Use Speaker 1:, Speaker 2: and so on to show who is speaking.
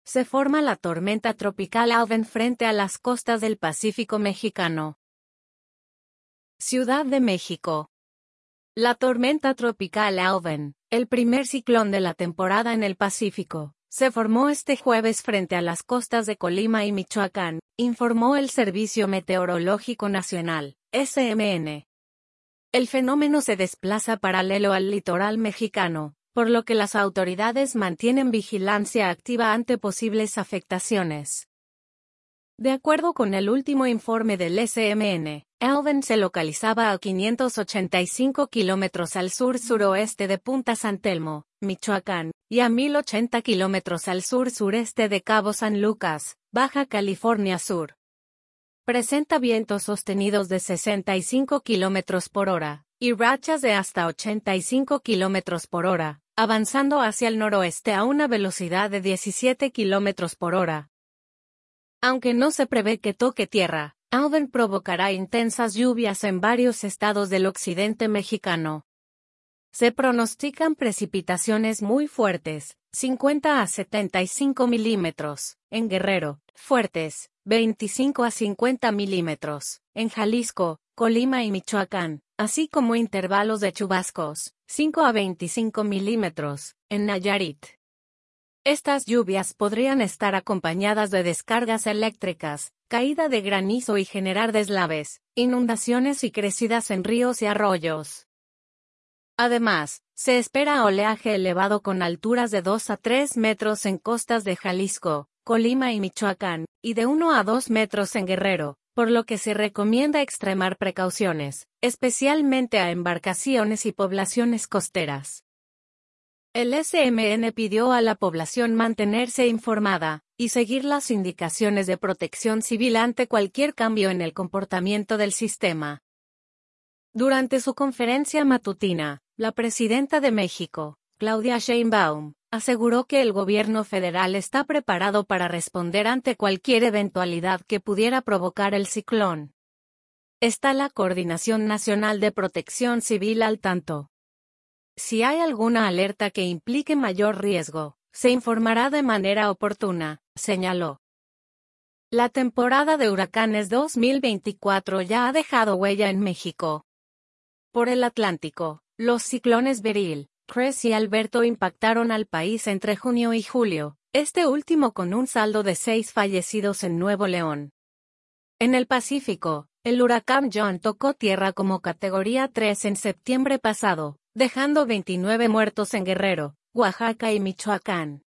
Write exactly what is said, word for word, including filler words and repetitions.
Speaker 1: se forma la tormenta tropical Alvin frente a las costas del Pacífico mexicano. Ciudad de México. La tormenta tropical Alvin, el primer ciclón de la temporada en el Pacífico, se formó este jueves frente a las costas de Colima y Michoacán, informó el Servicio Meteorológico Nacional, S M N. El fenómeno se desplaza paralelo al litoral mexicano, por lo que las autoridades mantienen vigilancia activa ante posibles afectaciones. De acuerdo con el último informe del S M N, Alvin se localizaba a quinientos ochenta y cinco kilómetros al sur-suroeste de Punta San Telmo, Michoacán, y a mil ochenta kilómetros al sur-sureste de Cabo San Lucas, Baja California Sur. Presenta vientos sostenidos de sesenta y cinco kilómetros por hora, y rachas de hasta ochenta y cinco kilómetros por hora, avanzando hacia el noroeste a una velocidad de diecisiete kilómetros por hora. Aunque no se prevé que toque tierra, Alvin provocará intensas lluvias en varios estados del occidente mexicano. Se pronostican precipitaciones muy fuertes, cincuenta a setenta y cinco milímetros, en Guerrero, fuertes, veinticinco a cincuenta milímetros, en Jalisco, Colima y Michoacán, así como intervalos de chubascos, cinco a veinticinco milímetros, en Nayarit. Estas lluvias podrían estar acompañadas de descargas eléctricas, caída de granizo y generar deslaves, inundaciones y crecidas en ríos y arroyos. Además, se espera oleaje elevado con alturas de dos a tres metros en costas de Jalisco, Colima y Michoacán, y de uno a dos metros en Guerrero, por lo que se recomienda extremar precauciones, especialmente a embarcaciones y poblaciones costeras. El S M N pidió a la población mantenerse informada y seguir las indicaciones de protección civil ante cualquier cambio en el comportamiento del sistema. Durante su conferencia matutina, la presidenta de México, Claudia Sheinbaum, aseguró que el gobierno federal está preparado para responder ante cualquier eventualidad que pudiera provocar el ciclón. Está la Coordinación Nacional de Protección Civil al tanto. Si hay alguna alerta que implique mayor riesgo, se informará de manera oportuna, señaló. La temporada de huracanes dos mil veinticuatro ya ha dejado huella en México. Por el Atlántico, los ciclones Beryl, Chris y Alberto impactaron al país entre junio y julio, este último con un saldo de seis fallecidos en Nuevo León. En el Pacífico, el huracán John tocó tierra como categoría tres en septiembre pasado, dejando veintinueve muertos en Guerrero, Oaxaca y Michoacán.